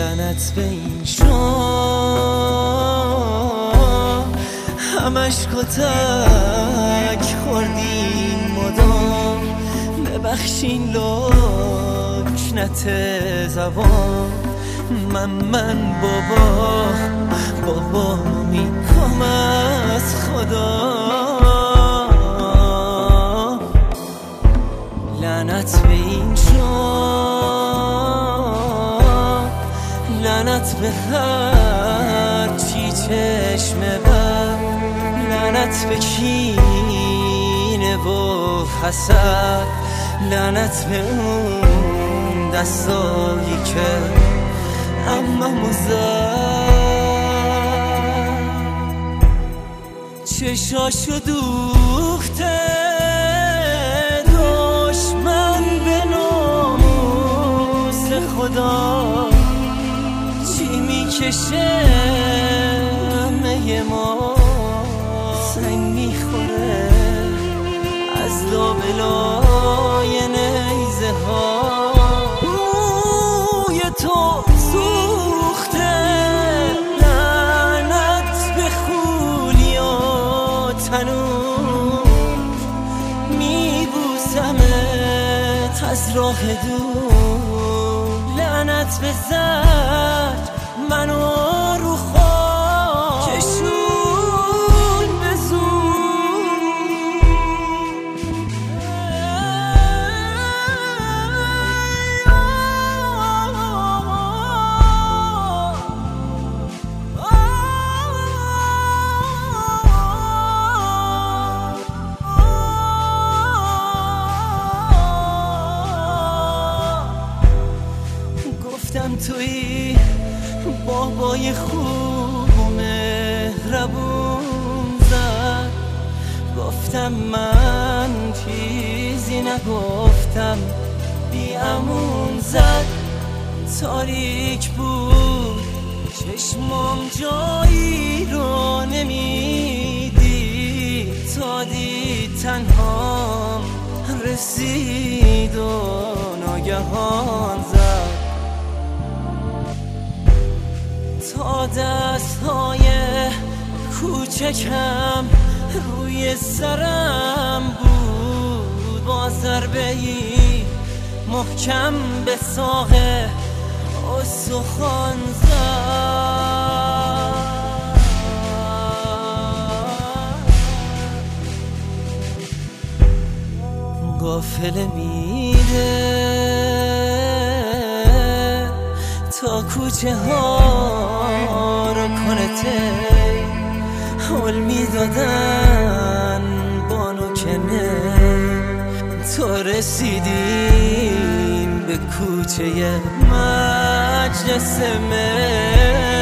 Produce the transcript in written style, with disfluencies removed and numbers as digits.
لعنت به این شام همش کتک خوردین مدام ببخشین لکنت زبان من بابا میکام از خدا لعنت به این شام لعنت به هر چی چشم بر لعنت به کینه و حسد لعنت به اون دستایی که عممو زد چشاشو دوخته دشمن به ناموس خدا چی میکشه همه ما سنگ میخوره از لابلای نیزه ها روی تو سوخته لعنت به خولی و تنور میبوسمت از راه دور لعنت به زر منو رو خاک کشون به گفتم توی بابای خوب و مهربون زد گفتم من چیزی نگفتم بیامون زد تاریک بود چشمام جایی رو نمیدید تا دید تنهام رسید و ناگهان زد تا دستهای کوچکم روی سرم بود با ضربه‌ای محکم به ساق استخوان زد غافل میره تا کوچه ها رو کنه تی حول میدادن بانو کنه تو رسیدیم به کوچه مجلس